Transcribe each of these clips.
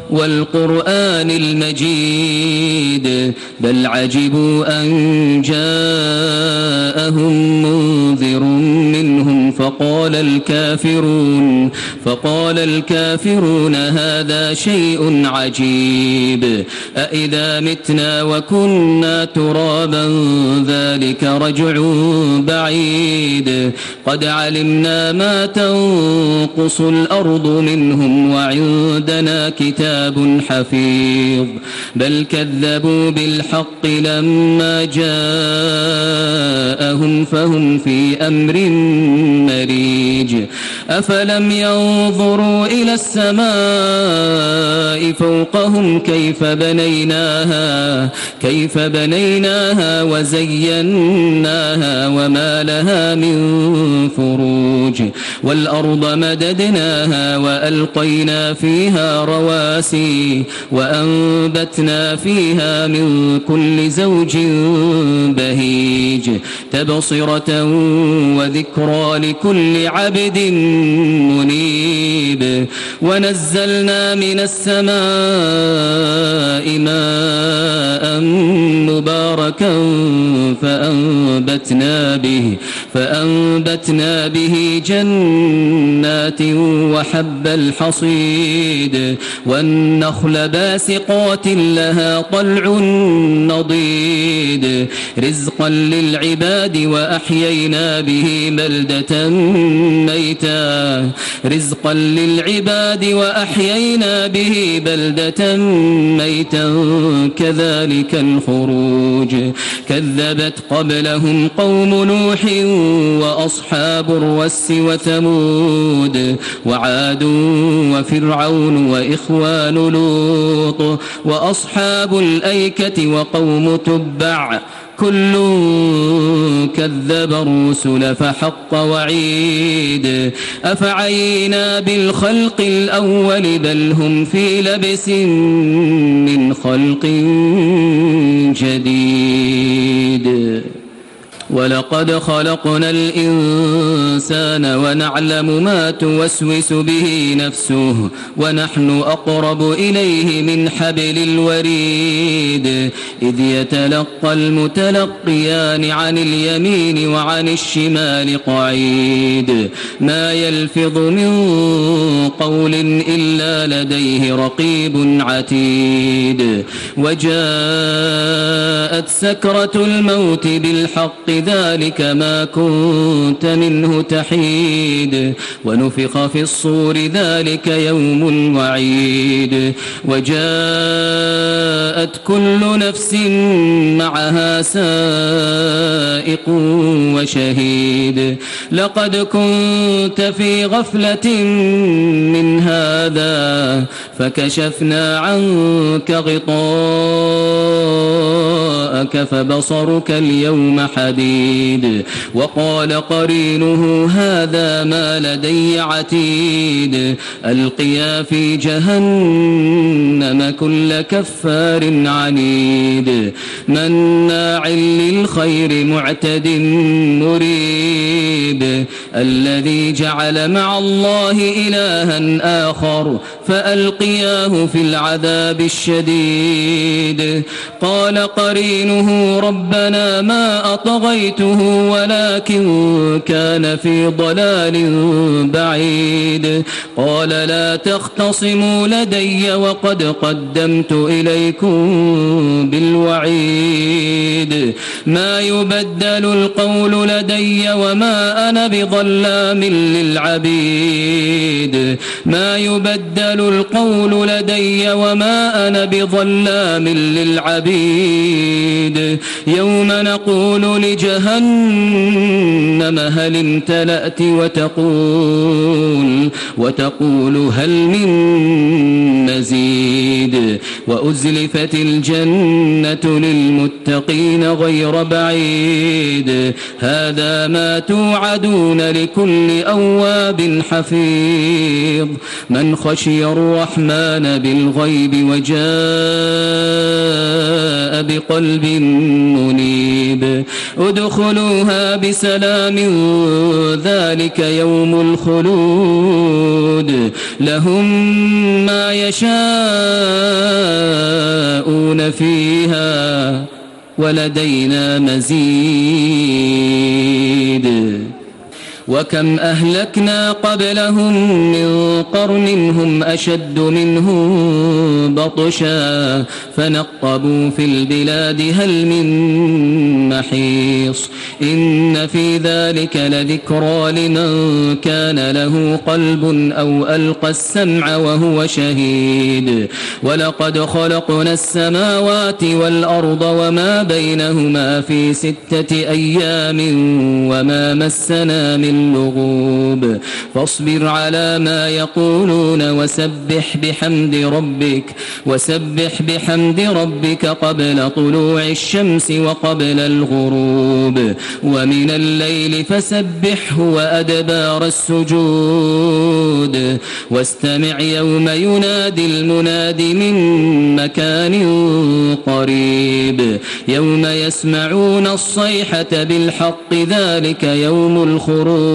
والقرآن المجيد بل عجبوا أن جاءهم منذر منهم فقال الكافرون هذا شيء عجيب أإذا متنا وكنا ترابا ذلك رجع بعيد قد علمنا ما تنقص الأرض منهم وعندنا كتاب حفيظ بل كذبوا بالحق لما جاءهم فهم في أمر مريج أفلم ينظروا إلى السماء فوقهم كيف بنيناها وزيناها وما لها من فروج والأرض مددناها وألقينا فيها رواسي وأنبتنا فيها من كل زوج بهيج تبصرة وذكرى لكل عبد منيب ونزلنا من السماء ماء مباركا فأنبتنا به جنات وحب الحصيد والنخل باسقات لها طلع نضيد رزقا للعباد وأحيينا به بلدة ميتا كذلك الخروج كذبت قبلهم قوم نوح وأصحاب الرس وثمود وعاد وفرعون وإخوان لوط وأصحاب الأيكة وقوم تبع كل كذب الرسل فحق وعيد أفعينا بالخلق الأول بل هم في لبس من خلق جديد ولقد خلقنا الإنسان ونعلم ما توسوس به نفسه ونحن أقرب إليه من حبل الوريد إذ يتلقى المتلقيان عن اليمين وعن الشمال قعيد ما يلفظ من قول إلا لديه رقيب عتيد وجاءت سكرة الموت بالحق ذلك ما كنت منه تحيد ونفخ في الصور ذلك يوم الوعيد وجاءت كل نفس معها سائق وشهيد لقد كنت في غفلة من هذا فكشفنا عنك غطاءك فبصرك اليوم حديد وقال قرينه هذا ما لدي عتيد ألقيا في جهنم كل كفار عنيد مناع للخير معتد مريب الذي جعل مع الله إلها آخر فألقياه في العذاب الشديد قال قرينه ربنا ما أطغيته ولكن كان في ضلال بعيد قال لا تختصموا لدي وقد قدمت إليكم بالوعيد ما يبدل القول لدي وما أنا بظلام للعبيد ما يبدل القول لدي وما أنا بظلام للعبيد يوم نقول لجهنم هل امتلأت وتقول هل من مزيد وأزلفت الجنة للمتقين غير بعيد هذا ما توعدون لكل أواب حفيظ من خشي الرحمن بالغيب وجاء بقلب منيب ادخلوها بسلام ذلك يوم الخلود الخلود لهم ما يشاءون فيها ولدينا مزيد وكم أهلكنا قبلهم من قرن هم أشد منهم بطشا فنقبوا في البلاد هل من محيص إن في ذلك لذكرى لمن كان له قلب أو ألقى السمع وهو شهيد ولقد خلقنا السماوات والأرض وما بينهما في 6 أيام وما مسنا من لغوب فاصبر على ما يقولون وسبح بحمد ربك قبل طلوع الشمس وقبل الغروب ومن الليل فسبحه وأدبار السجود واستمع يوم ينادي المناد من مكان قريب يوم يسمعون الصيحة بالحق ذلك يوم الخروج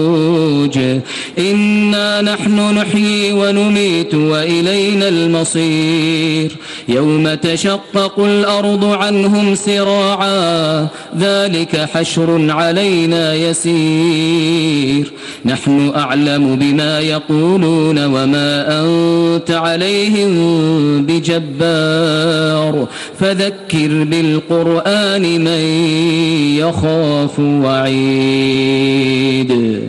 إنا نحن نحيي ونميت وإلينا المصير يوم تشقق الأرض عنهم سراعا ذلك حشر علينا يسير نحن أعلم بما يقولون وما أنت عليهم بجبار فذكر بالقرآن من يخاف وعيد